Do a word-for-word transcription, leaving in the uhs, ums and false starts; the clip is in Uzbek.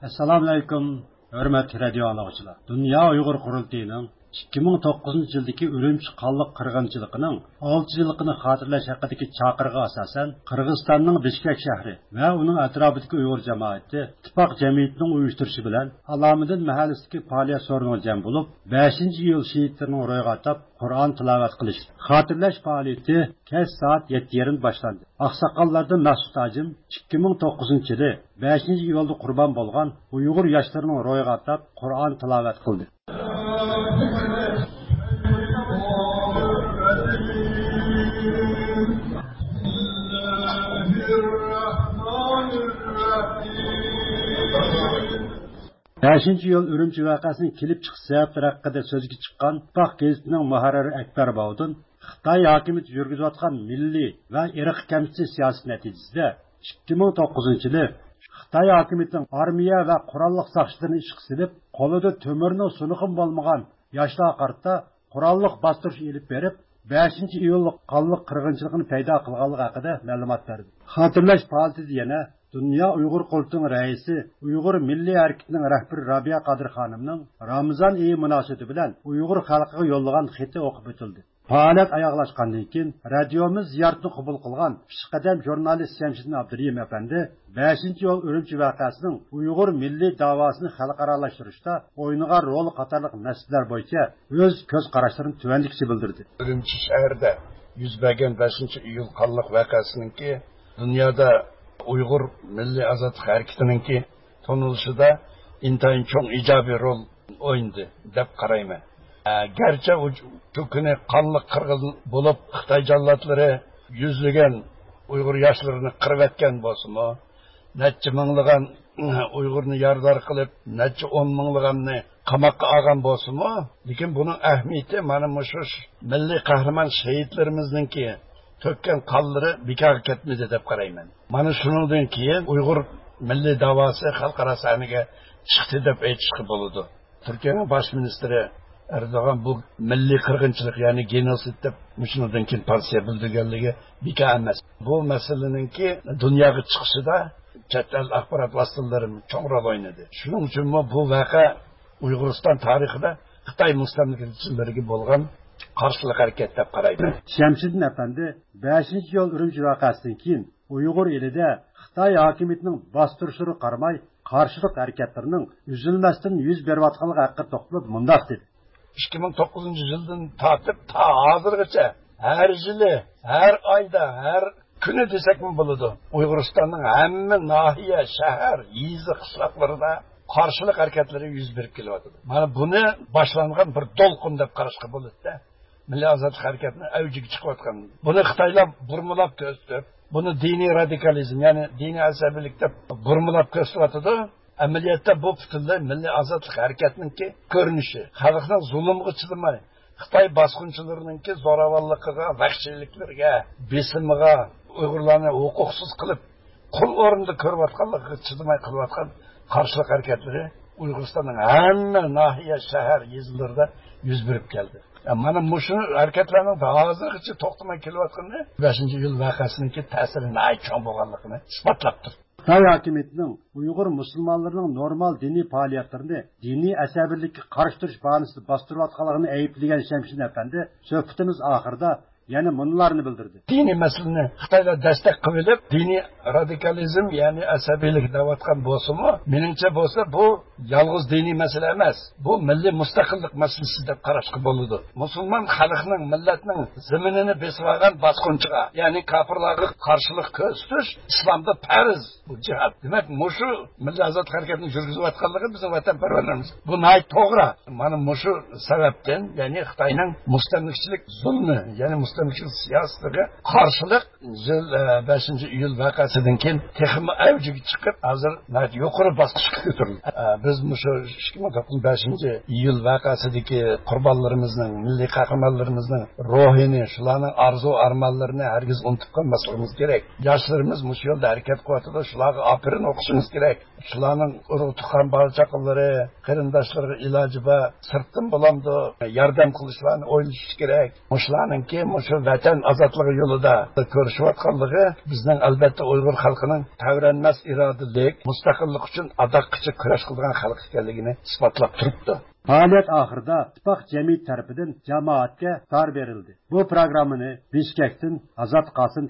Assalamu alaykum, hörmətli radio anlıqçılar. Dünya Uyğur Qurultayının ikki ming to'qqizinchi yildagi Urumchi qonliq qirg'inchiligining olti yilligini xotirlash haqidagi chaqirig'iga asosan Qirg'izistonning Bishkek shahri va uning atrofidagi Uyg'ur jamoati ittifoq jamiyatining uyushtirishi bilan Alomidin mahallasidagi faoliyat so'riniga jam bo'lib, beshinchi iyul shehidlarining ro'yiga atab Qur'on tilovat qilish xotirlash faoliyati kech soat yetti yarim boshlandi. Oqsoqollardan Mas'ud Hojim ikki ming to'qqizinchi yili beshinchi iyulda qurbon bo'lgan Uyg'ur yoshlarining ro'yiga atab Qur'on tilovat qildi. beshinchi yıl Urumchi vaqasini kelib chiqish sabablari haqida so'zga chiqqan Ittifoq gazetining muharriri Akbar Bovdin Xitoy hokimiyati yurgizayotgan milliy va irq kamsitish siyosati natijasida ikki ming to'qqizinchi yili Xitoy hokimiyatining armiya va qurolli saqchilarini ishga silib, qo'lida to'mirning suniqim bo'lmagan yoshlar qarta qurolli bostirish elib berib, beshinchi iyul qonliq qirg'inchilikni paydo qilganligi haqida ma'lumot berdi. Xotirlash faoliyatida yana Dünya Uyghur Qurultayının raisi Uyghur Milliy Hareketining rahbari Rabia Qadir xonimning Ramazon oyi munosabati bilan Uyghur xalqiga yo'llagan xati o'qib o'tildi. Faoliyat oyoqlashgandan keyin radiomiz ziyoratini qabul qilgan pishqadam jurnalist Shamsiddin Abdurahim apandi beshinchi yil Urumchi vaqasining Uyghur milliy davosini xalqaralashtirishda o'ynagan rol qatorliq masalalar bo'yicha o'z ko'z qarashlarini tuvanlikcha bildirdi. Urumchi shahrida yuz bergan beshinchi iyul qonliq vaqasininki dunyoda Uyg'ur milliy azodlik harakatininki tonilishida intayin cho'ng ijobiy rol o'ynadi deb qarayman. Garchi shu kuni qonliq qirg'in bo'lib Xitoy jallatlari yuzlagan Uyg'ur yoshlarini qirib etgan bo'lsa-mu, necha minglagan Uyg'urni yordar qilib, necha o'n minglaganni qamoqqa olgan bo'lsa-mu, lekin buning ahamiyati mana shu milliy qahramon shahidlarimizningki tökkan qonlari bekor ketmadi deb qarayman. Mana shundan keyin Uyg'ur milliy davosi xalqaro sahnaga chiqdi deb aytishga bo'ladi. Turkiyaning bosh ministri Erdo'g'an bu milliy qirg'inchilik, ya'ni genosid deb shundan keyin partiya bildirganligi bekor emas. Bu masalaninki dunyoga chiqishida chet el axborot vositalari cho'ng rol o'ynadi. Shuning uchun bu voqea Uyg'uriston tarixida Xitoy mustamlakalariga bo'lgan qarshilik harakat deb qaraydi. Shamsiddin apandi beshinchi yil Urumchi vaqasidan keyin Uyg'ur elida Xitoy hokimiyatining bostirishiga qaramay qarshilik harakatlarining uzilmasdan yuz berayotganligi haqida to'xtalib mundoq dedi. ikki ming to'qqizinchi yildan tortib ta hozirgacha har yili, har oyda, har kuni desakmi bo'ladi, Uyg'uristonning hamma nahiya, shahar, yezdi qishloqlarida qarshilik harakatlari yuz berib kelyapti. Mana buni boshlangan bir to'lqin deb qarashga bo'ladi-da. Milliy ozodlik harakatining avjiga chiqayotgan. Buni Xitoylar burmilab ko'rsatib, buni diniy radikalizm, ya'ni diniy asabiylik deb burmilab ko'rsatadi. Amaliyotda bu butunlay milliy ozodlik harakatininki ko'rinishi. Xalqning zulmga chidamay, Xitoy bosqinchilarininki zo'ravonligiga, vahshiyliklarga, besimiga, Uyg'urlarni huquqsiz qilib, qul o'rinda ko'rayotganligiga chidamay qilayotgan qarshilik harakatlari Uyg'uristonning hamma nahiya, shahar, yezlarida yuz berib keldi. Mana shu harakatlarning hozirgacha to'xtamay kelayotgani beshinchi yil vaqasiningki ta'siri nima cho'ng bo'lganligini isbotlab turibdi. Xitoy hokimiyatining Uyg'ur musulmonlarining normal diniy faoliyatlarini diniy asabiylikka qarshi turish bahonasida bostirayotganligini aybligan Shamsiddin apandi suhbatimiz oxirida yana bunlarni bildirdi. Diniy masalani Xitoylar dastak qilib, diniy radikalizm, ya'ni asabiylik davatgan bo'lsa-mu, meningcha bo'lsa bu yolg'iz diniy masala emas. Bu milliy mustaqillik masalasi deb qarashga bo'ladi. Musulmon xalqning, millatning zaminini besib olgan bosqinchiga, ya'ni kofirlarga qarshilik ko'rsatish islomda farz. Bu jihad. Demak, shu milliy ozodlik harakatini yurgizayotganligi bizning vatanparvarlarimiz. Bu nayt to'g'ri. Mana shu sababdan, ya'ni Xitoyning mustamlikachilik zulmi, ya'ni mustamlikachilik siyosatiga qarshilik beshinchi iyul vaqasidan keyin texmi avjiga chiqib, hozir yuqori bosqichga ko'tarildi. Biz shu ikki ming beshinchi iyul vaqasidagi qurbonlarimizning, milliy qahramonlarimizning ruhini, shularning orzu armonlarini hargiz unutib qolmasligimiz kerak. Yoshlarimiz shu yo'lda harakat qilyapti, shularga opirin o'qishimiz kerak. Shularning urug' tuqqan barchaqalari, qarindoshlariga iloji bor, sirtdan bo'lamdi, yordam qilishlarni o'ylash kerak. Shularningki shu vatan ozodligi yo'lida ko'rishayotganligi bizning albatta Uyg'ur xalqining tavranmas irodalik mustaqillik uchun adoqqicha kurash qilgan xalq ekanligini isbotlab turibdi. Faoliyat oxirida ittifoq jamiyat tarafidan jamoatga tar berildi. Bu programmani Bishkekdan Azat Qosim